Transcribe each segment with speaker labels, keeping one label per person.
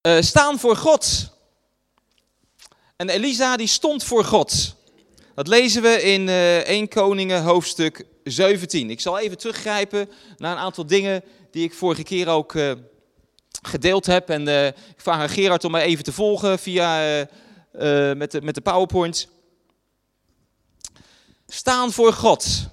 Speaker 1: Staan voor God. En Elisa die stond voor God. Dat lezen we in 1 Koningen hoofdstuk 17. Ik zal even teruggrijpen naar een aantal dingen die ik vorige keer ook gedeeld heb. En ik vraag aan Gerard om mij even te volgen met de PowerPoint. Staan voor God.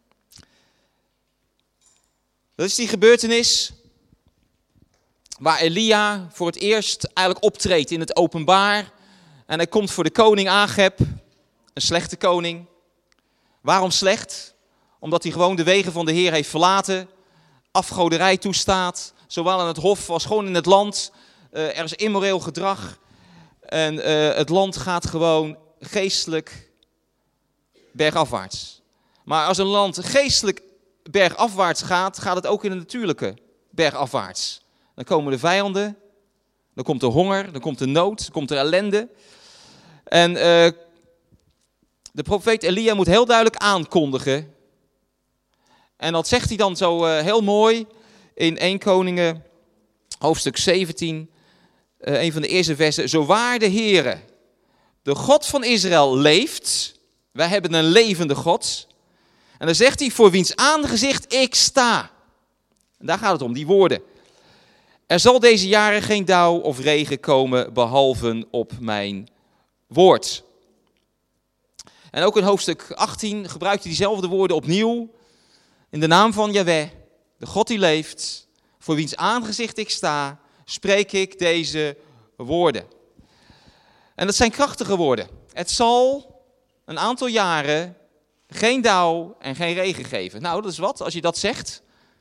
Speaker 1: Dat is die gebeurtenis waar Elia voor het eerst eigenlijk optreedt in het openbaar. En hij komt voor de koning Ageb, een slechte koning. Waarom slecht? Omdat hij gewoon de wegen van de Heer heeft verlaten, afgoderij toestaat, zowel in het hof als gewoon in het land. Er is immoreel gedrag en het land gaat gewoon geestelijk bergafwaarts. Maar als een land geestelijk bergafwaarts gaat, gaat het ook in het natuurlijke bergafwaarts. Dan komen de vijanden, dan komt de honger, dan komt de nood, dan komt er ellende. En de profeet Elia moet heel duidelijk aankondigen. En dat zegt hij dan zo heel mooi in 1 Koningen hoofdstuk 17, een van de eerste versen. Zo waar de Heere, de God van Israël, leeft. Wij hebben een levende God. En dan zegt hij, voor wiens aangezicht ik sta. En daar gaat het om, die woorden. Er zal deze jaren geen dauw of regen komen, behalve op mijn woord. En ook in hoofdstuk 18 gebruikt hij diezelfde woorden opnieuw. In de naam van Jahweh, de God die leeft, voor wiens aangezicht ik sta, spreek ik deze woorden. En dat zijn krachtige woorden. Het zal een aantal jaren geen dauw en geen regen geven. Nou, dat is wat, als je dat zegt.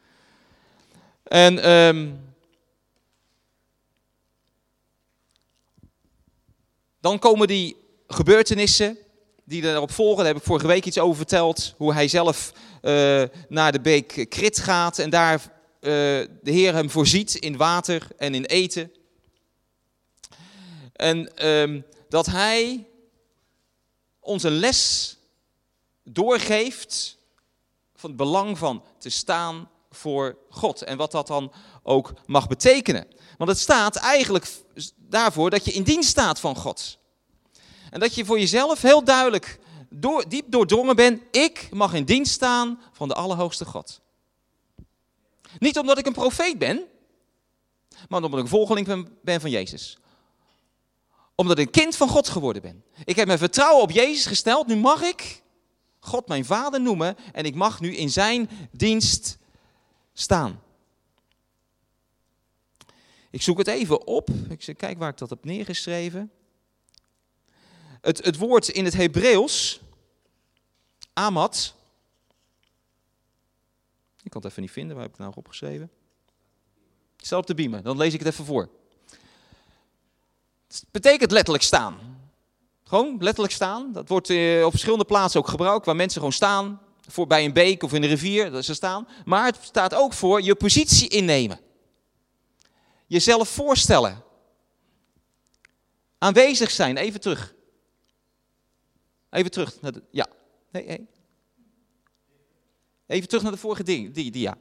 Speaker 1: En dan komen die gebeurtenissen die erop volgen. Daar heb ik vorige week iets over verteld. Hoe hij zelf naar de beek Krit gaat en daar de Heer hem voorziet in water en in eten. En dat hij ons een les doorgeeft van het belang van te staan voor God. En wat dat dan ook mag betekenen. Want het staat eigenlijk daarvoor dat je in dienst staat van God. En dat je voor jezelf heel duidelijk diep doordrongen bent. Ik mag in dienst staan van de Allerhoogste God. Niet omdat ik een profeet ben, maar omdat ik een volgeling ben van Jezus. Omdat ik een kind van God geworden ben. Ik heb mijn vertrouwen op Jezus gesteld. Nu mag ik God mijn vader noemen. En ik mag nu in zijn dienst staan. Ik zoek het even op. Ik kijk waar ik dat heb neergeschreven. Het woord in het Hebreeuws, amad. Ik kan het even niet vinden. Waar heb ik het nou opgeschreven? Ik stel op de beamer. Dan lees ik het even voor. Het betekent letterlijk staan. Gewoon letterlijk staan. Dat wordt op verschillende plaatsen ook gebruikt. Waar mensen gewoon staan. Bij een beek of in een rivier. Dat ze staan. Maar het staat ook voor je positie innemen. Jezelf voorstellen. Aanwezig zijn. Even terug. Even terug. Ja. Nee. Even terug naar de vorige dia.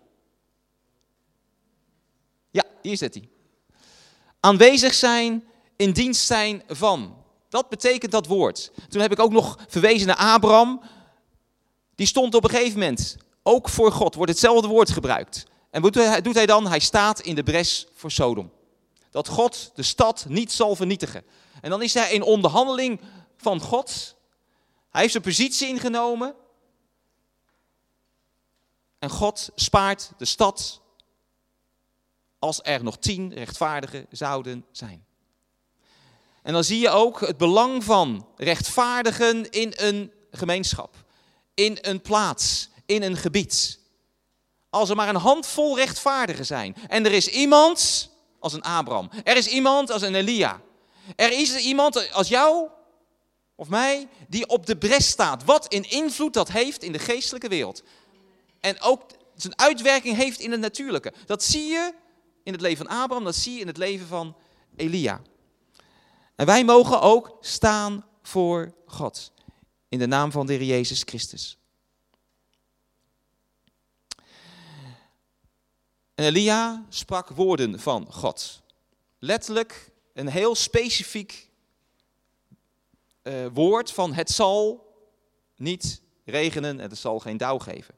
Speaker 1: Ja, hier zit hij. Aanwezig zijn, in dienst zijn van. Dat betekent dat woord. Toen heb ik ook nog verwezen naar Abraham. Die stond op een gegeven moment, ook voor God, wordt hetzelfde woord gebruikt. En wat doet hij dan? Hij staat in de bres voor Sodom. Dat God de stad niet zal vernietigen. En dan is hij in onderhandeling van God. Hij heeft zijn positie ingenomen. En God spaart de stad als er nog 10 rechtvaardigen zouden zijn. En dan zie je ook het belang van rechtvaardigen in een gemeenschap. In een plaats, in een gebied. Als er maar een handvol rechtvaardigen zijn. En er is iemand als een Abraham. Er is iemand als een Elia. Er is iemand als jou of mij die op de bres staat. Wat een invloed dat heeft in de geestelijke wereld. En ook zijn uitwerking heeft in het natuurlijke. Dat zie je in het leven van Abraham, dat zie je in het leven van Elia. En wij mogen ook staan voor God. In de naam van de Heer Jezus Christus. En Elia sprak woorden van God. Letterlijk een heel specifiek woord van het zal niet regenen en het zal geen dauw geven.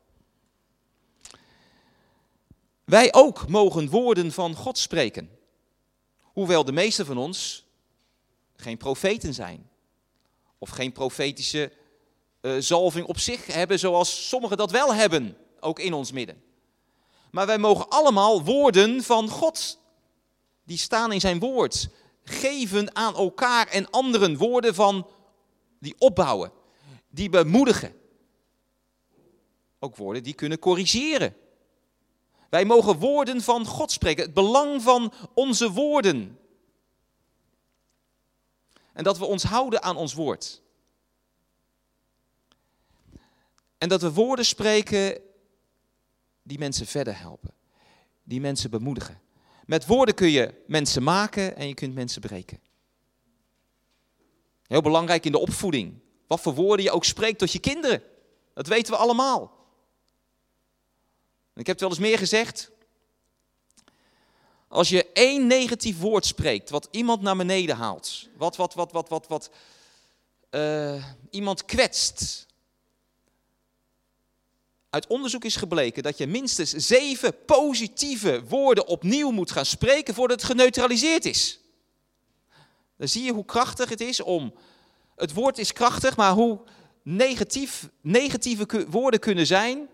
Speaker 1: Wij ook mogen woorden van God spreken. Hoewel de meesten van ons geen profeten zijn. Of geen profetische zalving op zich hebben zoals sommigen dat wel hebben. Ook in ons midden. Maar wij mogen allemaal woorden van God, die staan in zijn woord, geven aan elkaar en anderen, woorden van die opbouwen, die bemoedigen. Ook woorden die kunnen corrigeren. Wij mogen woorden van God spreken, het belang van onze woorden. En dat we ons houden aan ons woord. En dat we woorden spreken die mensen verder helpen. Die mensen bemoedigen. Met woorden kun je mensen maken en je kunt mensen breken. Heel belangrijk in de opvoeding. Wat voor woorden je ook spreekt tot je kinderen. Dat weten we allemaal. Ik heb het wel eens meer gezegd. Als je 1 negatief woord spreekt, wat iemand naar beneden haalt. Wat iemand kwetst. Uit onderzoek is gebleken dat je minstens 7 positieve woorden opnieuw moet gaan spreken voordat het geneutraliseerd is. Dan zie je hoe krachtig het is om... Het woord is krachtig, maar hoe negatieve woorden kunnen zijn.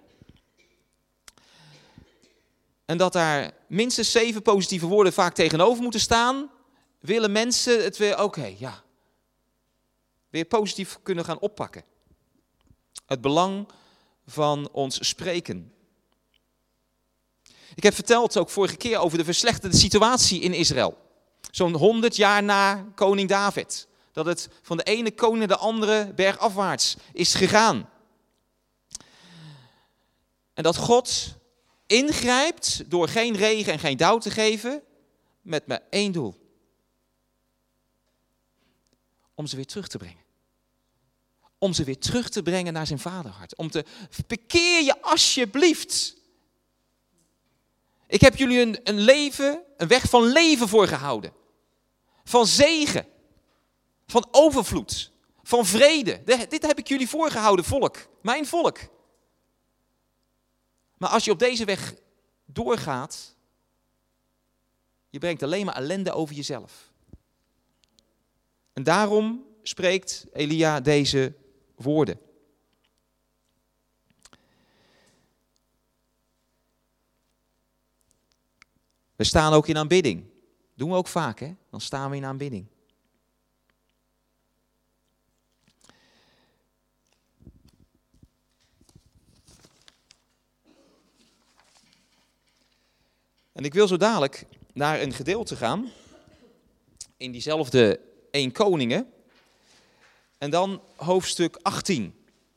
Speaker 1: En dat daar minstens 7 positieve woorden vaak tegenover moeten staan. Willen mensen het weer, weer positief kunnen gaan oppakken. Het belang van ons spreken. Ik heb verteld ook vorige keer over de verslechterde situatie in Israël. Zo'n 100 jaar na koning David. Dat het van de ene koning naar de andere bergafwaarts is gegaan. En dat God ingrijpt door geen regen en geen dauw te geven. Met maar 1 doel. Om ze weer terug te brengen. Om ze weer terug te brengen naar zijn vaderhart. Om te bekeer je alsjeblieft. Ik heb jullie een weg van leven voorgehouden. Van zegen. Van overvloed. Van vrede. Dit heb ik jullie voorgehouden, volk. Mijn volk. Maar als je op deze weg doorgaat, je brengt alleen maar ellende over jezelf. En daarom spreekt Elia deze woorden. We staan ook in aanbidding. Doen we ook vaak, hè? Dan staan we in aanbidding. En ik wil zo dadelijk naar een gedeelte gaan, in diezelfde 1 Koningen, en dan hoofdstuk 18.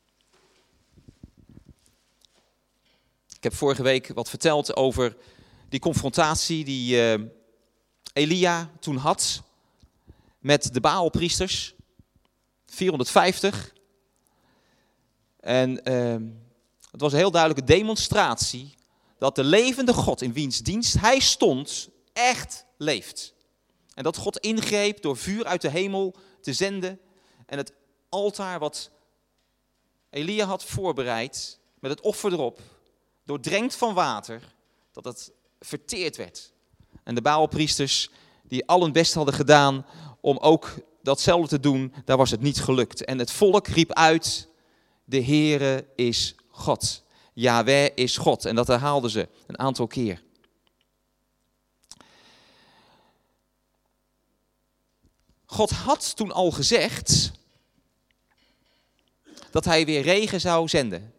Speaker 1: Ik heb vorige week wat verteld over die confrontatie die Elia toen had met de Baalpriesters, 450. En het was een heel duidelijke demonstratie dat de levende God in wiens dienst hij stond echt leeft. En dat God ingreep door vuur uit de hemel te zenden. En het altaar wat Elia had voorbereid met het offer erop, doordrenkt van water, dat het verteerd werd. En de Baalpriesters die al hun best hadden gedaan om ook datzelfde te doen, daar was het niet gelukt. En het volk riep uit, de Heere is God. Yahweh is God. En dat herhaalden ze een aantal keer. God had toen al gezegd dat hij weer regen zou zenden.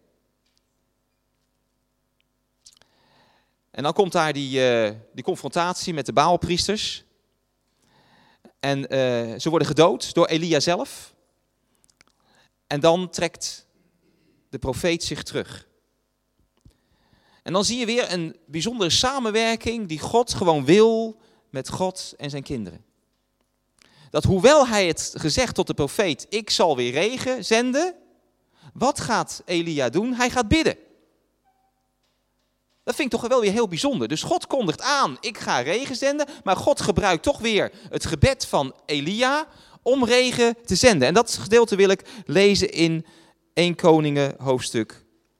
Speaker 1: En dan komt daar die confrontatie met de Baalpriesters. En ze worden gedood door Elia zelf. En dan trekt de profeet zich terug. En dan zie je weer een bijzondere samenwerking die God gewoon wil met God en zijn kinderen. Dat hoewel hij het gezegd tot de profeet, ik zal weer regen zenden, wat gaat Elia doen? Hij gaat bidden. Dat vind ik toch wel weer heel bijzonder. Dus God kondigt aan, ik ga regen zenden. Maar God gebruikt toch weer het gebed van Elia om regen te zenden. En dat gedeelte wil ik lezen in 1 Koningen hoofdstuk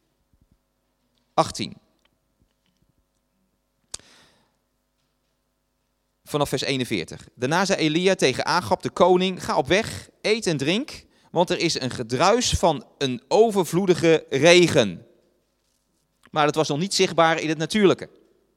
Speaker 1: 18. Vanaf vers 41. Daarna zei Elia tegen Agab, de koning, ga op weg, eet en drink, want er is een gedruis van een overvloedige regen. Maar dat was nog niet zichtbaar in het natuurlijke.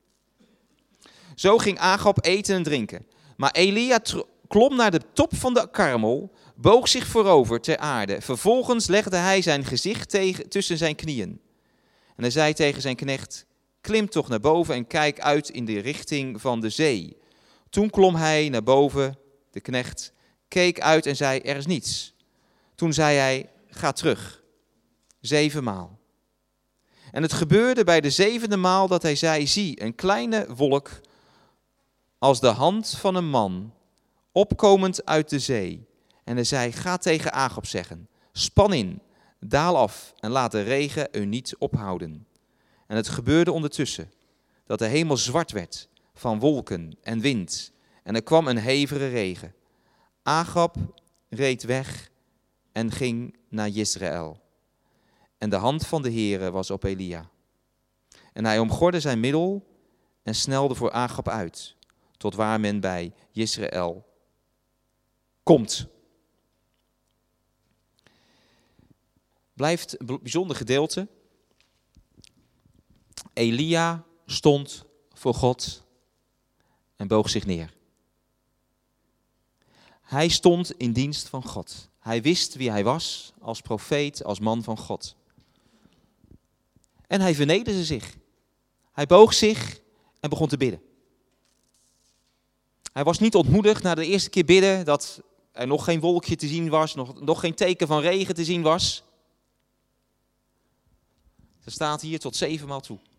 Speaker 1: Zo ging Agab eten en drinken. Maar Elia klom naar de top van de Karmel, boog zich voorover ter aarde. Vervolgens legde hij zijn gezicht tussen zijn knieën. En hij zei tegen zijn knecht, klim toch naar boven en kijk uit in de richting van de zee. Toen klom hij naar boven, de knecht, keek uit en zei, er is niets. Toen zei hij, ga terug. 7 maal. En het gebeurde bij de 7e maal dat hij zei, zie, een kleine wolk als de hand van een man, opkomend uit de zee. En hij zei, ga tegen Agab zeggen, span in, daal af en laat de regen u niet ophouden. En het gebeurde ondertussen dat de hemel zwart werd van wolken en wind. En er kwam een hevige regen. Agab reed weg en ging naar Jezreel. En de hand van de Heere was op Elia. En hij omgordde zijn middel en snelde voor Agab uit, tot waar men bij Jezreel komt. Blijft een bijzonder gedeelte. Elia stond voor God en boog zich neer. Hij stond in dienst van God. Hij wist wie hij was als profeet, als man van God. En hij vernederde zich. Hij boog zich en begon te bidden. Hij was niet ontmoedigd na de eerste keer bidden dat er nog geen wolkje te zien was, nog geen teken van regen te zien was. Er staat hier tot 7 maal toe.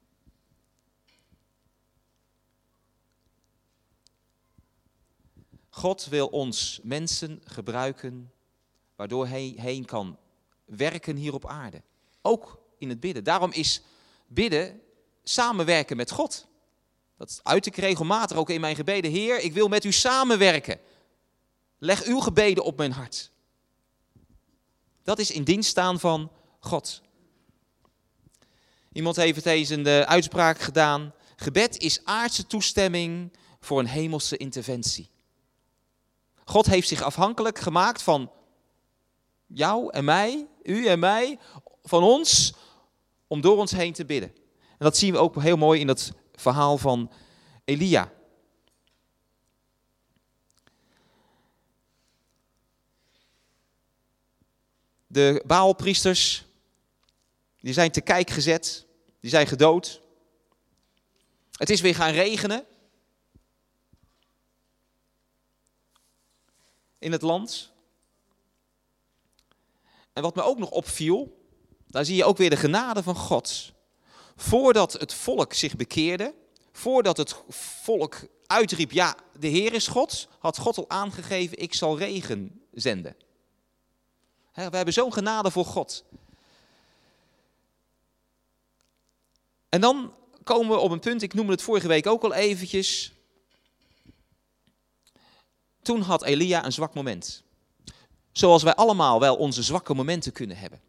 Speaker 1: God wil ons mensen gebruiken, waardoor hij heen kan werken hier op aarde. Ook in het bidden. Daarom is bidden samenwerken met God. Dat uit ik regelmatig ook in mijn gebeden. Heer, ik wil met u samenwerken. Leg uw gebeden op mijn hart. Dat is in dienst staan van God. Iemand heeft eens een uitspraak gedaan. Gebed is aardse toestemming voor een hemelse interventie. God heeft zich afhankelijk gemaakt van jou en mij, u en mij, van ons, om door ons heen te bidden. En dat zien we ook heel mooi in het verhaal van Elia. De Baalpriesters, die zijn te kijk gezet, die zijn gedood. Het is weer gaan regenen in het land. En wat me ook nog opviel, daar zie je ook weer de genade van God. Voordat het volk zich bekeerde, voordat het volk uitriep, ja, de Heer is God, had God al aangegeven, ik zal regen zenden. We hebben zo'n genade voor God. En dan komen we op een punt, ik noemde het vorige week ook al eventjes. Toen had Elia een zwak moment. Zoals wij allemaal wel onze zwakke momenten kunnen hebben.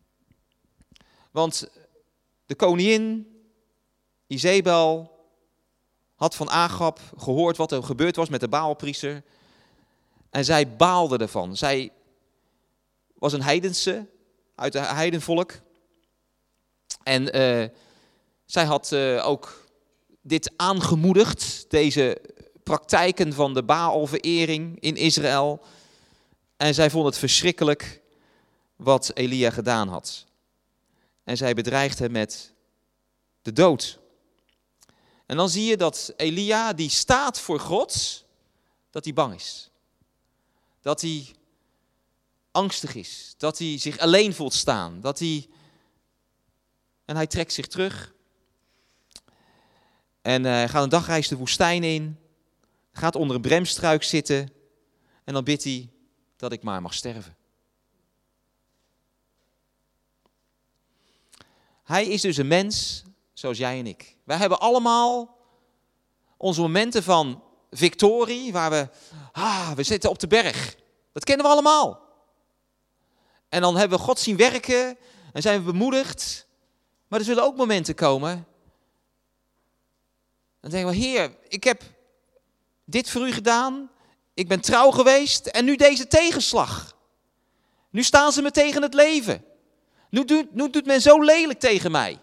Speaker 1: Want de koningin, Izebel, had van Agab gehoord wat er gebeurd was met de Baalpriester. En zij baalde ervan. Zij was een heidense, uit het heidenvolk. En zij had ook dit aangemoedigd, deze praktijken van de Baalverering in Israël. En zij vond het verschrikkelijk wat Elia gedaan had. En zij bedreigde hem met de dood. En dan zie je dat Elia, die staat voor God, dat hij bang is. Dat hij angstig is. Dat hij zich alleen voelt staan. En hij trekt zich terug. En hij gaat een dagreis de woestijn in. Gaat onder een bremstruik zitten. En dan bidt hij dat ik maar mag sterven. Hij is dus een mens zoals jij en ik. Wij hebben allemaal onze momenten van victorie, waar we zitten op de berg. Dat kennen we allemaal. En dan hebben we God zien werken en zijn we bemoedigd. Maar er zullen ook momenten komen. Dan denken we, Heer, ik heb dit voor u gedaan. Ik ben trouw geweest en nu deze tegenslag. Nu staan ze me tegen het leven. Nu doet men zo lelijk tegen mij.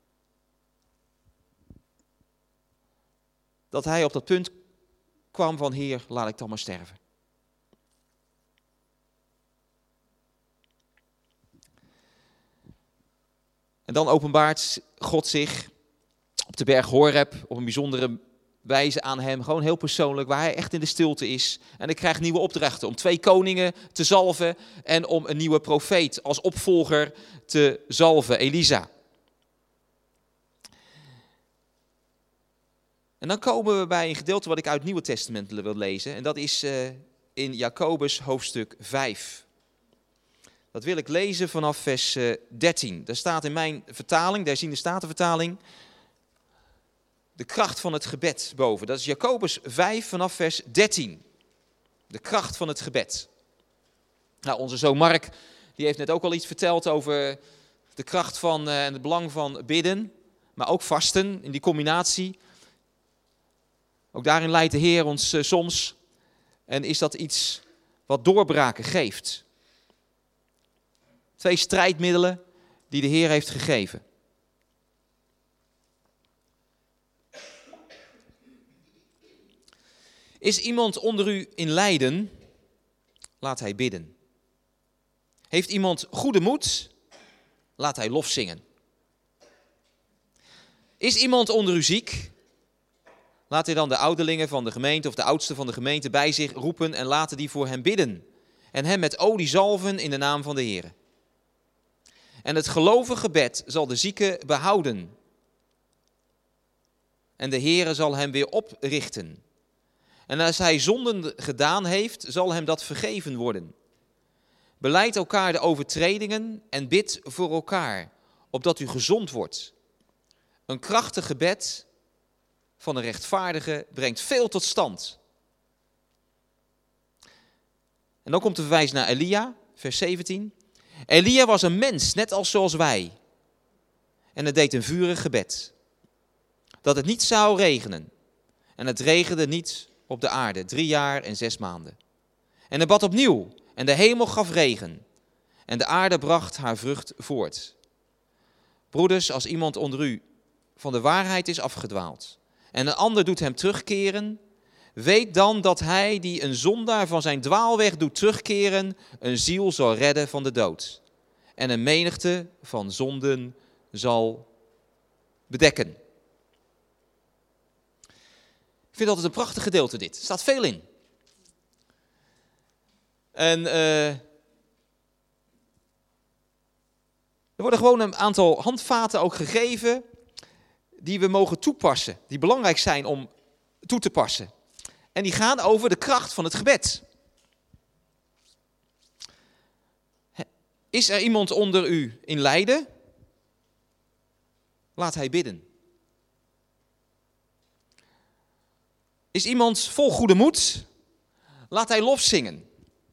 Speaker 1: Dat hij op dat punt kwam van, Heer, laat ik dan maar sterven. En dan openbaart God zich op de berg Horeb op een bijzondere wijze aan hem. Gewoon heel persoonlijk, waar hij echt in de stilte is. En hij krijgt nieuwe opdrachten om 2 koningen te zalven en om een nieuwe profeet als opvolger te zalven, Elisa. En dan komen we bij een gedeelte wat ik uit het Nieuwe Testament wil lezen. En dat is in Jacobus hoofdstuk 5. Dat wil ik lezen vanaf vers 13. Daar staat in mijn vertaling, de herziende statenvertaling, de kracht van het gebed boven. Dat is Jacobus 5 vanaf vers 13. De kracht van het gebed. Nou, onze zoon Mark, die heeft net ook al iets verteld over de kracht van en het belang van bidden. Maar ook vasten, in die combinatie. Ook daarin leidt de Heer ons soms. En is dat iets wat doorbraken geeft. 2 strijdmiddelen die de Heer heeft gegeven. Is iemand onder u in lijden? Laat hij bidden. Heeft iemand goede moed? Laat hij lof zingen. Is iemand onder u ziek? Laat hij dan de ouderlingen van de gemeente of de oudsten van de gemeente bij zich roepen en laten die voor hem bidden. En hem met olie zalven in de naam van de Heer. En het gelovige gebed zal de zieke behouden. En de Heere zal hem weer oprichten. En als hij zonden gedaan heeft, zal hem dat vergeven worden. Belijd elkaar de overtredingen en bid voor elkaar, opdat u gezond wordt. Een krachtig gebed van een rechtvaardige brengt veel tot stand. En dan komt de verwijs naar Elia, vers 17. Elia was een mens, net als zoals wij. En het deed een vurig gebed. Dat het niet zou regenen. En het regende niet op de aarde, 3 jaar en 6 maanden. En hij bad opnieuw, en de hemel gaf regen. En de aarde bracht haar vrucht voort. Broeders, als iemand onder u van de waarheid is afgedwaald, en een ander doet hem terugkeren, weet dan dat hij die een zondaar van zijn dwaalweg doet terugkeren, een ziel zal redden van de dood. En een menigte van zonden zal bedekken. Ik vind altijd een prachtig gedeelte dit. Er staat veel in. En er worden gewoon een aantal handvaten ook gegeven die we mogen toepassen. Die belangrijk zijn om toe te passen. En die gaan over de kracht van het gebed. Is er iemand onder u in lijden? Laat hij bidden. Is iemand vol goede moed? Laat hij lof zingen.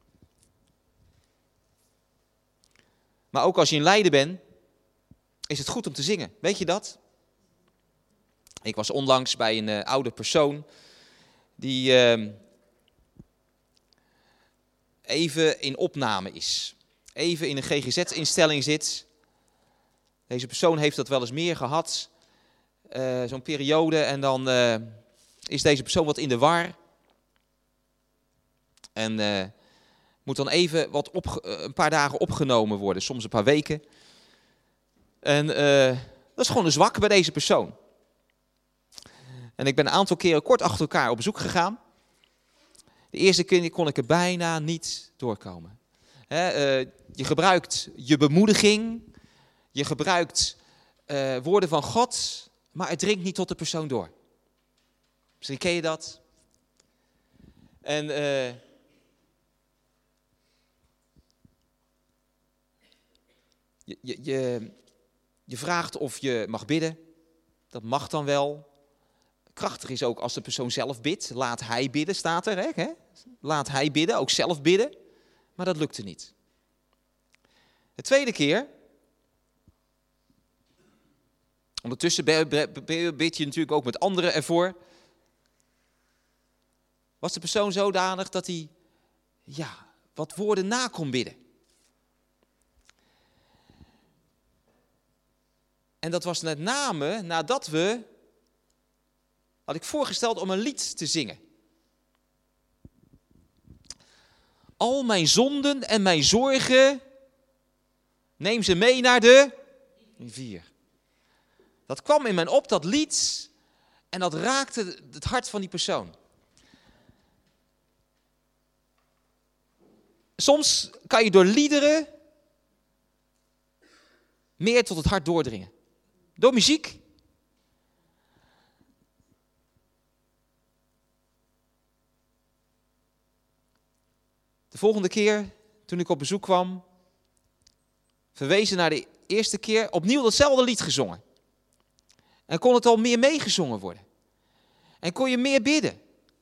Speaker 1: Maar ook als je in lijden bent, is het goed om te zingen. Weet je dat? Ik was onlangs bij een oude persoon die even in opname is. Even in een GGZ-instelling zit. Deze persoon heeft dat wel eens meer gehad. Zo'n periode en dan is deze persoon wat in de war. En moet dan even een paar dagen opgenomen worden, soms een paar weken. En dat is gewoon een zwak bij deze persoon. En ik ben een aantal keren kort achter elkaar op bezoek gegaan. De eerste keer kon ik er bijna niet doorkomen. Je gebruikt je bemoediging, je gebruikt woorden van God, maar het dringt niet tot de persoon door. Misschien ken je dat. En je vraagt of je mag bidden. Dat mag dan wel. Krachtig is ook als de persoon zelf bidt. Laat hij bidden, staat er. Hè? Laat hij bidden, ook zelf bidden. Maar dat lukte niet. De tweede keer. Ondertussen bid je natuurlijk ook met anderen ervoor. Was de persoon zodanig dat hij wat woorden na kon bidden. En dat was met name nadat had ik voorgesteld om een lied te zingen. Al mijn zonden en mijn zorgen, neem ze mee naar de rivier. Dat kwam in mij op, dat lied, en dat raakte het hart van die persoon. Soms kan je door liederen meer tot het hart doordringen. Door muziek. De volgende keer, toen ik op bezoek kwam, verwezen naar de eerste keer, opnieuw datzelfde lied gezongen. En kon het al meer meegezongen worden. En kon je meer bidden.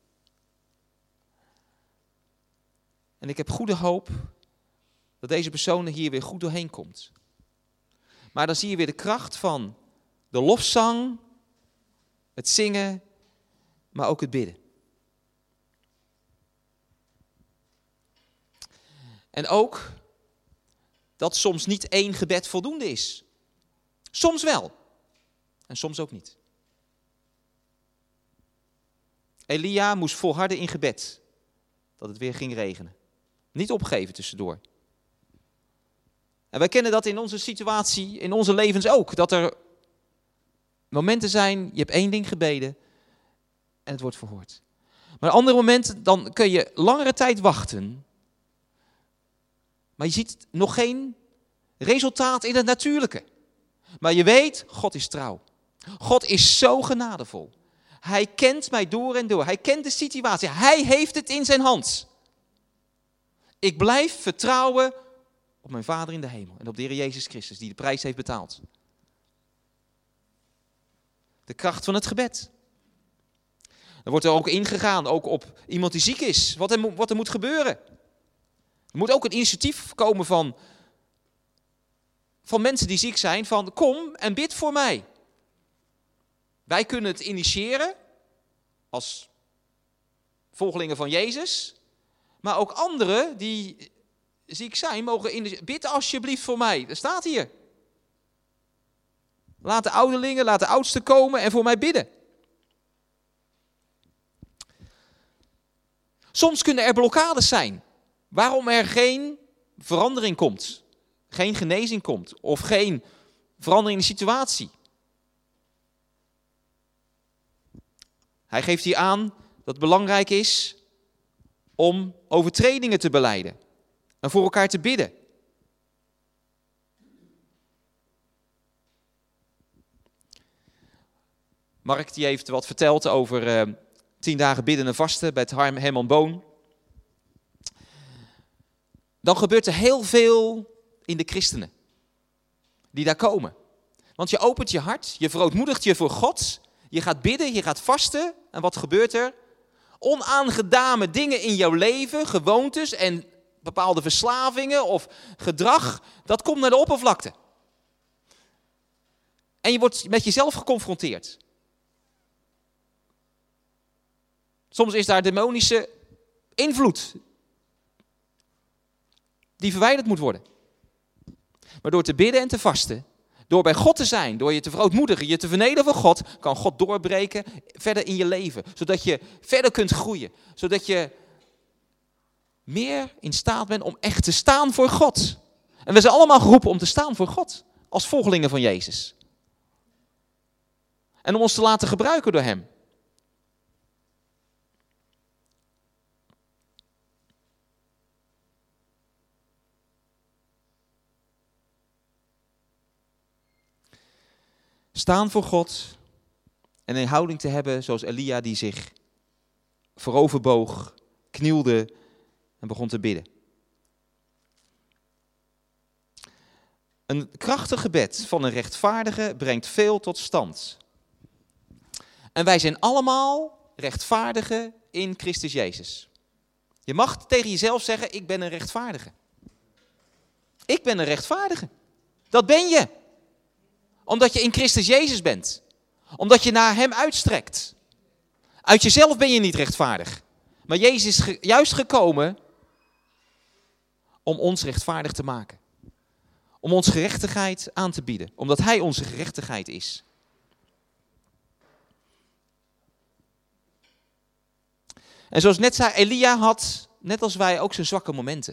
Speaker 1: En ik heb goede hoop dat deze persoon hier weer goed doorheen komt. Maar dan zie je weer de kracht van de lofzang, het zingen, maar ook het bidden. En ook dat soms niet één gebed voldoende is. Soms wel. En soms ook niet. Elia moest volharden in gebed. Dat het weer ging regenen. Niet opgeven tussendoor. En wij kennen dat in onze situatie, in onze levens ook. Dat er momenten zijn, je hebt één ding gebeden en het wordt verhoord. Maar andere momenten, dan kun je langere tijd wachten. Maar je ziet nog geen resultaat in het natuurlijke. Maar je weet, God is trouw. God is zo genadevol. Hij kent mij door en door. Hij kent de situatie. Hij heeft het in zijn hand. Ik blijf vertrouwen op mijn Vader in de hemel. En op de Heer Jezus Christus, die de prijs heeft betaald. De kracht van het gebed. Er wordt er ook ingegaan, ook op iemand die ziek is. Wat er moet gebeuren. Er moet ook een initiatief komen van mensen die ziek zijn. Van kom en bid voor mij. Wij kunnen het initiëren als volgelingen van Jezus. Maar ook anderen die ziek zijn, mogen bid alsjeblieft voor mij. Dat staat hier. Laat de ouderlingen, laat de oudsten komen en voor mij bidden. Soms kunnen er blokkades zijn. Waarom er geen verandering komt. Geen genezing komt. Of geen verandering in de situatie. Hij geeft hier aan dat het belangrijk is om overtredingen te belijden. En voor elkaar te bidden. Mark die heeft wat verteld over 10 dagen bidden en vasten bij het Herman Boon. Dan gebeurt er heel veel in de christenen die daar komen. Want je opent je hart, je verootmoedigt je voor God, je gaat bidden, je gaat vasten. En wat gebeurt er? Onaangedane dingen in jouw leven, gewoontes en bepaalde verslavingen of gedrag, dat komt naar de oppervlakte. En je wordt met jezelf geconfronteerd. Soms is daar demonische invloed die verwijderd moet worden. Maar door te bidden en te vasten, door bij God te zijn, door je te verootmoedigen, je te vernederen voor God, kan God doorbreken verder in je leven. Zodat je verder kunt groeien. Zodat je meer in staat bent om echt te staan voor God. En we zijn allemaal geroepen om te staan voor God. Als volgelingen van Jezus. En om ons te laten gebruiken door hem. Staan voor God en een houding te hebben zoals Elia die zich vooroverboog, knielde en begon te bidden. Een krachtig gebed van een rechtvaardige brengt veel tot stand. En wij zijn allemaal rechtvaardigen in Christus Jezus. Je mag tegen jezelf zeggen, ik ben een rechtvaardige. Ik ben een rechtvaardige. Dat ben je. Omdat je in Christus Jezus bent. Omdat je naar hem uitstrekt. Uit jezelf ben je niet rechtvaardig. Maar Jezus is juist gekomen om ons rechtvaardig te maken. Om ons gerechtigheid aan te bieden. Omdat hij onze gerechtigheid is. En zoals net zei, Elia had, net als wij, ook zijn zwakke momenten.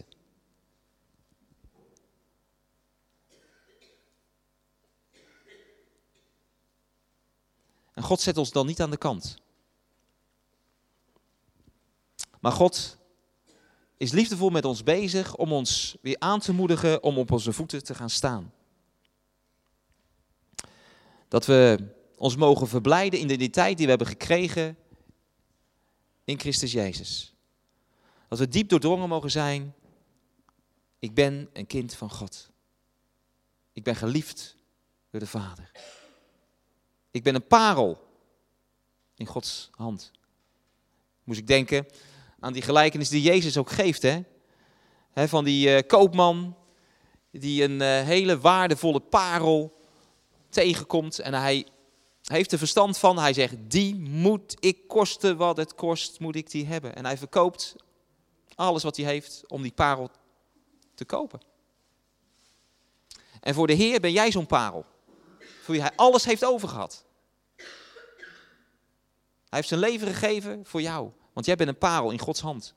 Speaker 1: En God zet ons dan niet aan de kant. Maar God is liefdevol met ons bezig om ons weer aan te moedigen om op onze voeten te gaan staan. Dat we ons mogen verblijden in de identiteit die we hebben gekregen in Christus Jezus. Dat we diep doordrongen mogen zijn. Ik ben een kind van God. Ik ben geliefd door de Vader. Ik ben een parel in Gods hand. Moest ik denken aan die gelijkenis die Jezus ook geeft. Van die koopman die een hele waardevolle parel tegenkomt. En hij heeft er verstand van. Hij zegt, die moet ik kosten wat het kost, moet ik die hebben. En hij verkoopt alles wat hij heeft om die parel te kopen. En voor de Heer ben jij zo'n parel. Voor wie hij alles heeft overgehad. Hij heeft zijn leven gegeven voor jou. Want jij bent een parel in Gods hand.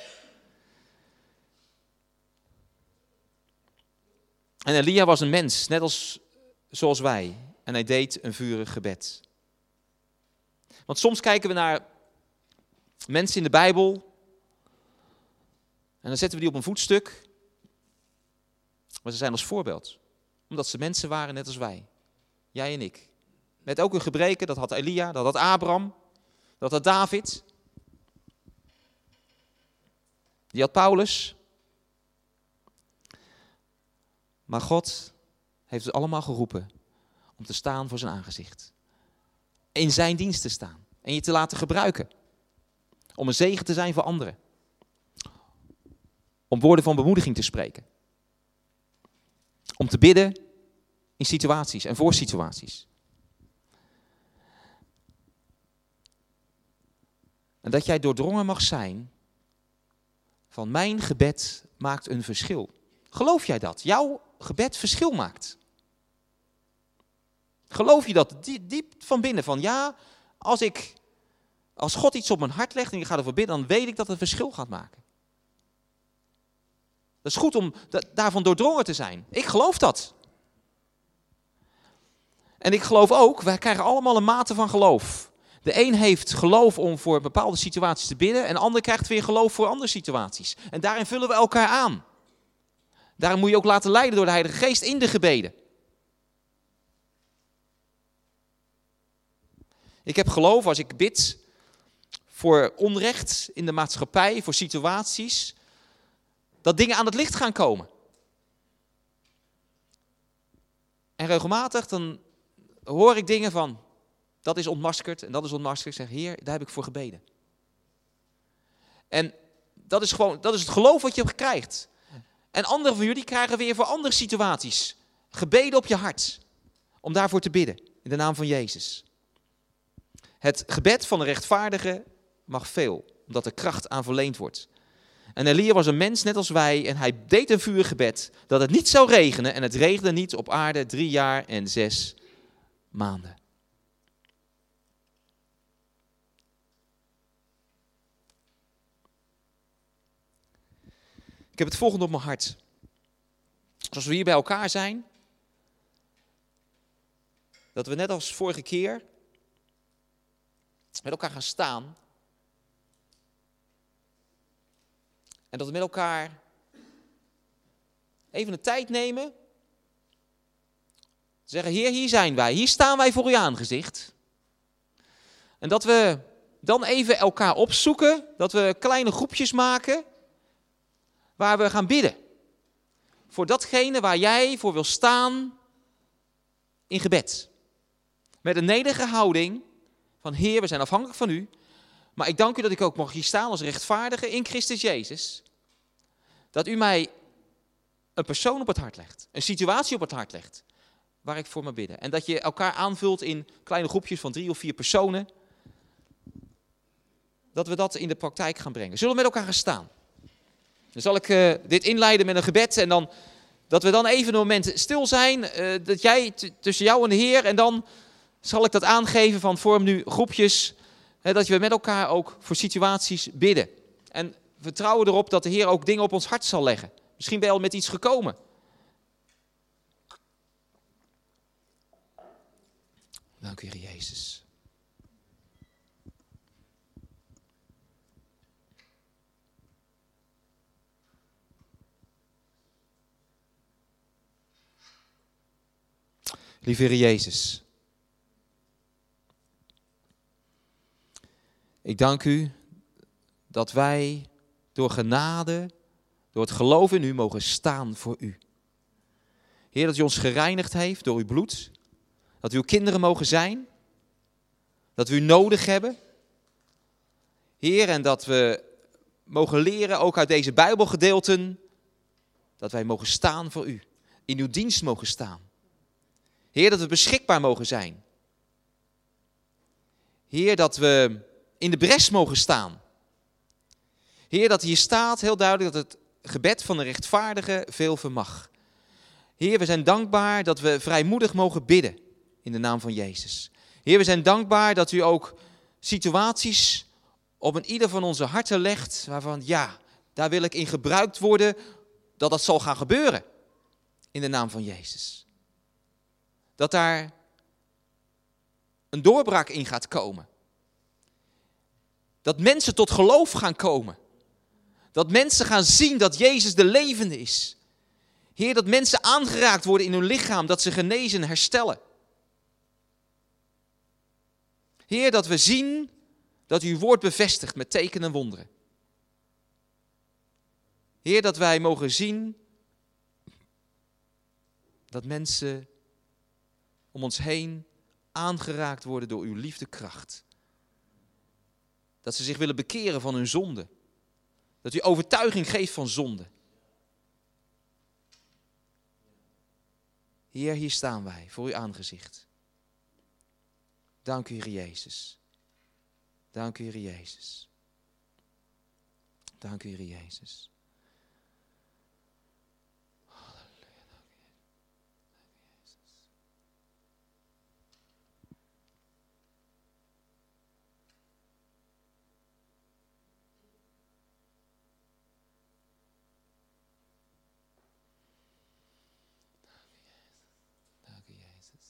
Speaker 1: En Elia was een mens, net zoals wij. En hij deed een vurig gebed. Want soms kijken we naar mensen in de Bijbel. En dan zetten we die op een voetstuk. Maar ze zijn als voorbeeld. Omdat ze mensen waren net als wij. Jij en ik. Met ook een gebreken, dat had Elia, dat had Abraham, dat had David. Die had Paulus. Maar God heeft ze allemaal geroepen om te staan voor zijn aangezicht. In zijn dienst te staan. En je te laten gebruiken. Om een zegen te zijn voor anderen. Om woorden van bemoediging te spreken. Om te bidden in situaties en voor situaties. En dat jij doordrongen mag zijn van mijn gebed maakt een verschil. Geloof jij dat? Jouw gebed verschil maakt. Geloof je dat diep van binnen? Van ja, als God iets op mijn hart legt en ik ga ervoor bidden, dan weet ik dat het een verschil gaat maken. Dat is goed om daarvan doordrongen te zijn. Ik geloof dat. En ik geloof ook, wij krijgen allemaal een mate van geloof. De een heeft geloof om voor bepaalde situaties te bidden en de ander krijgt weer geloof voor andere situaties. En daarin vullen we elkaar aan. Daarom moet je ook laten leiden door de Heilige Geest in de gebeden. Ik heb geloof als ik bid voor onrecht in de maatschappij, voor situaties, dat dingen aan het licht gaan komen. En regelmatig dan hoor ik dingen van, dat is ontmaskerd en dat is ontmaskerd. Ik zeg, Heer, daar heb ik voor gebeden. En dat is het geloof wat je krijgt. En anderen van jullie krijgen weer voor andere situaties gebeden op je hart. Om daarvoor te bidden, in de naam van Jezus. Het gebed van de rechtvaardige mag veel, omdat er kracht aan verleend wordt. En Elia was een mens net als wij en hij deed een vurig gebed dat het niet zou regenen. En het regende niet op aarde 3 jaar en 6 maanden. Ik heb het volgende op mijn hart. Als we hier bij elkaar zijn, dat we net als vorige keer met elkaar gaan staan. En dat we met elkaar even de tijd nemen. Te zeggen, Heer, hier zijn wij. Hier staan wij voor uw aangezicht. En dat we dan even elkaar opzoeken. Dat we kleine groepjes maken. Waar we gaan bidden. Voor datgene waar jij voor wil staan in gebed. Met een nederige houding Van Heer, we zijn afhankelijk van u. Maar ik dank u dat ik ook mag hier staan als rechtvaardige in Christus Jezus. Dat u mij een persoon op het hart legt. Een situatie op het hart legt. Waar ik voor mag bidden. En dat je elkaar aanvult in kleine groepjes van 3 of 4 personen. Dat we dat in de praktijk gaan brengen. Zullen we met elkaar gaan staan? Dan zal ik dit inleiden met een gebed. En dan, dat we dan even een moment stil zijn. Dat jij tussen jou en de Heer. En dan zal ik dat aangeven van vorm nu groepjes. Dat we met elkaar ook voor situaties bidden. En vertrouwen erop dat de Heer ook dingen op ons hart zal leggen. Misschien ben je al met iets gekomen. Dank u, Heer Jezus. Lieve Heer Jezus. Ik dank u dat wij door genade, door het geloof in u mogen staan voor u. Heer, dat u ons gereinigd heeft door uw bloed. Dat we uw kinderen mogen zijn. Dat we u nodig hebben. Heer, en dat we mogen leren, ook uit deze Bijbelgedeelten, dat wij mogen staan voor u. In uw dienst mogen staan. Heer, dat we beschikbaar mogen zijn. Heer, dat we in de bres mogen staan. Heer, dat hier staat heel duidelijk dat het gebed van de rechtvaardige veel vermag. Heer, we zijn dankbaar dat we vrijmoedig mogen bidden in de naam van Jezus. Heer, we zijn dankbaar dat u ook situaties op een ieder van onze harten legt, waarvan ja, daar wil ik in gebruikt worden, dat dat zal gaan gebeuren in de naam van Jezus. Dat daar een doorbraak in gaat komen. Dat mensen tot geloof gaan komen. Dat mensen gaan zien dat Jezus de levende is. Heer, dat mensen aangeraakt worden in hun lichaam, dat ze genezen, herstellen. Heer, dat we zien dat uw woord bevestigt met tekenen en wonderen. Heer, dat wij mogen zien dat mensen om ons heen aangeraakt worden door uw liefdekracht. Dat ze zich willen bekeren van hun zonde. Dat u overtuiging geeft van zonde. Heer, hier staan wij voor uw aangezicht. Dank u, Heer Jezus. Dank u, Heer Jezus. Dank u, Heer Jezus. Halleluja, dank u, Jezus. Dank u, Jezus.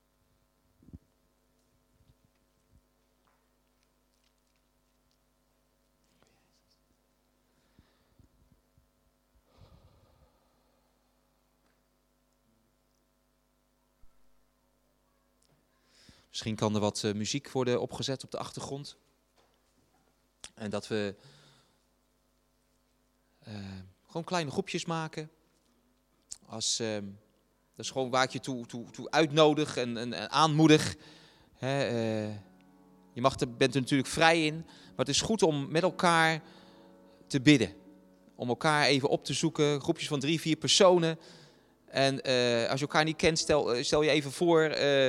Speaker 1: Misschien kan er wat muziek worden opgezet op de achtergrond. En dat we gewoon kleine groepjes maken. Dat is gewoon waar ik je toe uitnodig en aanmoedig. Je bent er natuurlijk vrij in. Maar het is goed om met elkaar te bidden. Om elkaar even op te zoeken. Groepjes van 3, 4 personen. En als je elkaar niet kent, stel je even voor.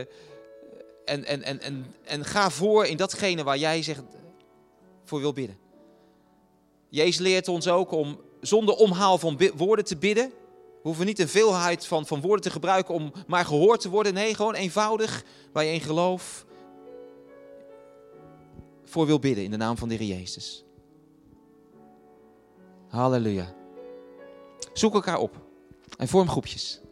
Speaker 1: En ga voor in datgene waar jij zegt voor wil bidden. Jezus leert ons ook om zonder omhaal van woorden te bidden. We hoeven niet een veelheid van woorden te gebruiken om maar gehoord te worden. Nee, gewoon eenvoudig, waar je in geloof voor wil bidden in de naam van de Heer Jezus. Halleluja. Zoek elkaar op en vorm groepjes.